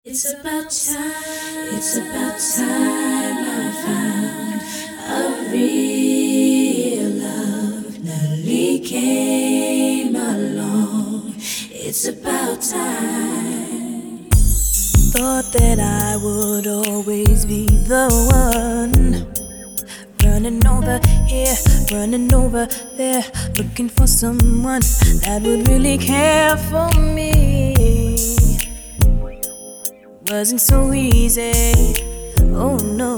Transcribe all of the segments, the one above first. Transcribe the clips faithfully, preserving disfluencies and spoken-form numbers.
It's about time, it's about time I found a real love. Nelly came along. It's about time. Thought that I would always be the one, running over here, running over there, looking for someone that would really care for me. Wasn't so easy, oh no.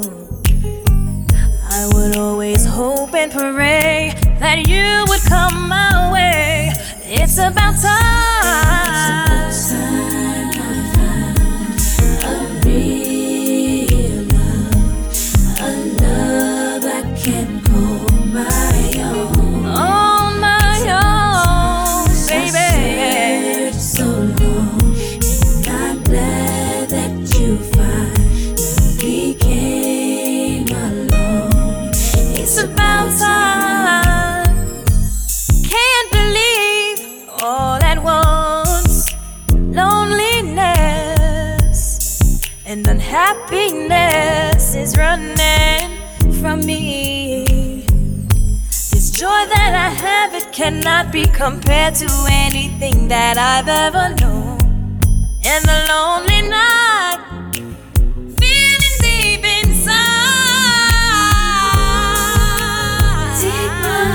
I would always hope and pray that you would come my way. It's about time. It's about time I found a real love, a love I can call my own. Oh, my own, baby. I searched so long, and I'm glad that you finally came along. It's about time. Can't believe all at once. Loneliness and unhappiness is running from me. This joy that I have, it cannot be compared to anything that I've ever known. And the lonely night, feeling deep inside. Take my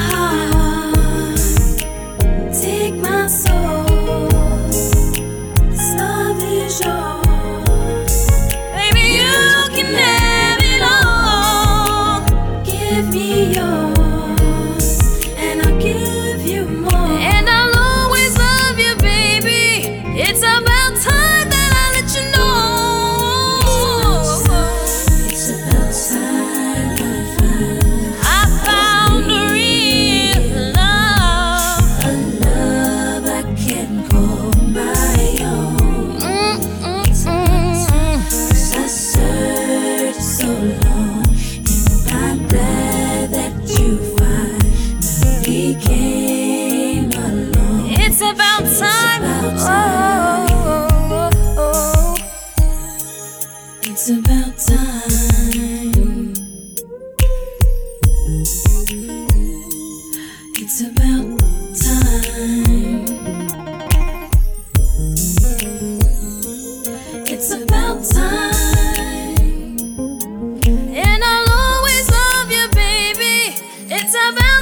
heart, take my soul. This love is yours. Baby, you can have it all. Give me yours, and I'll give you more. And I'll always love you, baby. It's about time that I let you know. It's about time I I found a real love. found a love I can call my own. Mm-mm-mm. 'Cause I searched so long, and I'm glad that you finally came along. It's about time. about time. Oh, oh, oh. It's about time. It's about time. It's about time. And I'll always love you, baby. It's about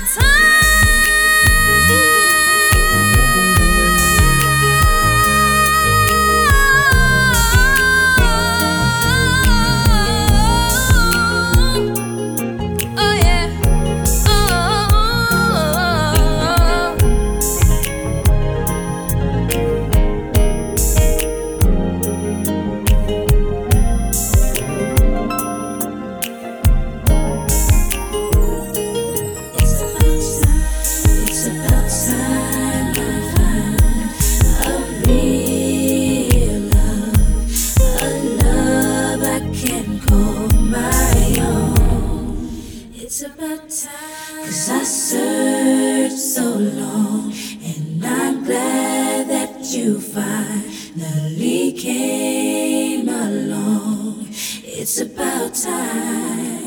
time. Oh yeah. Oh. It's about time. It's about time I found a real love, a love I can call my own. It's about time, 'cause I searched so long, and I'm glad that you finally came along. It's about time.